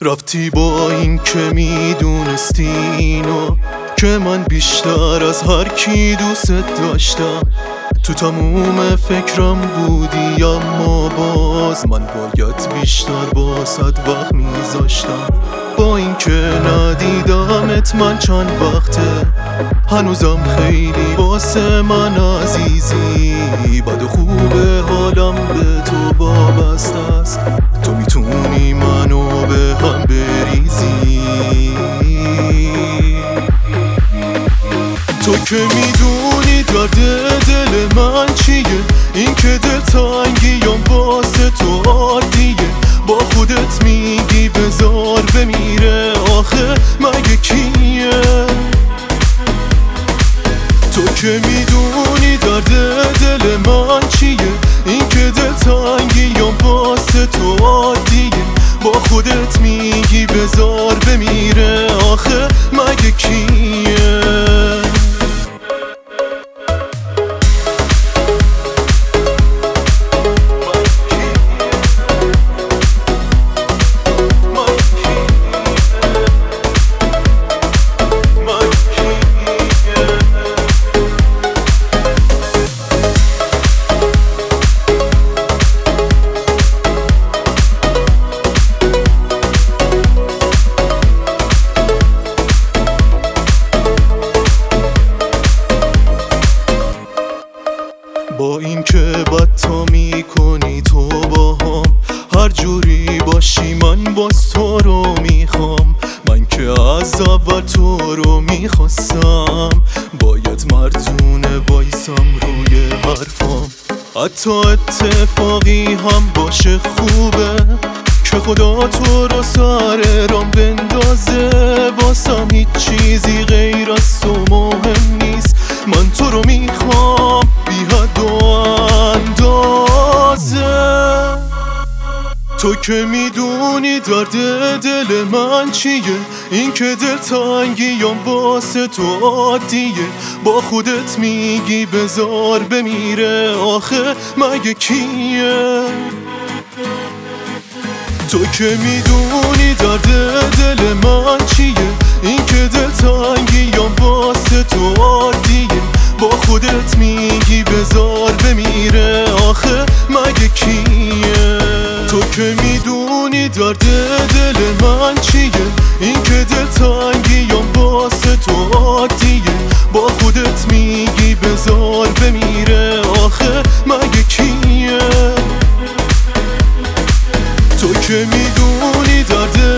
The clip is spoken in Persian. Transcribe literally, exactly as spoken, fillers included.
رفتی با این که میدونستی اینو، که من بیشتر از هر کی دوست داشتم. تو تموم فکرم بودی اما باز من باید بیشتر واسد وقت میذاشتم. با این که ندیدمت من چند وقته، هنوزم خیلی واسه من عزیزی. بد و خوب حالم به تو وابسته است، تو میتونی منو به هم بریزی. تو که میدونی درد دل من چیه، این که دل تنگیم واسه تو عادیه. با خودت میگی بذار بمیره، آخه مگه کیه؟ تو که میدونی درد دل من چیه، این که دل تنگیم واسه تو عادیه. با خودت میگی بذار بمیره، آخه مگه کیه؟ با این که بد تو میکنی تو با هم، هر جوری باشی من باز تو رو میخوام. من که از اول تو رو میخواستم، باید مردونه وایسم روی حرفام. حتی اتفاقی هم باشه خوبه، که خدا تو رو سر رام بندازه. واسم هیچ چیزی غیر از تو مهم نیست، من تو رو میخوام بی حد و اندازه. تو که میدونی درد دل من چیه، این که دل تنگیم واسه تو عادیه. با خودت میگی بذار بمیره، آخه مگه کیه؟ تو که میدونی درد دل من چیه، این که دل تنگیم واسه تو عادیه. با خودت میگی بذار بمیره، آخه مگه کیه؟ تو که میدونی درد دل من چیه، این که دل تنگیم واسه تو عادیه. با خودت میگی بذار بمیره، آخه مگه کیه؟ تو که میدونی درد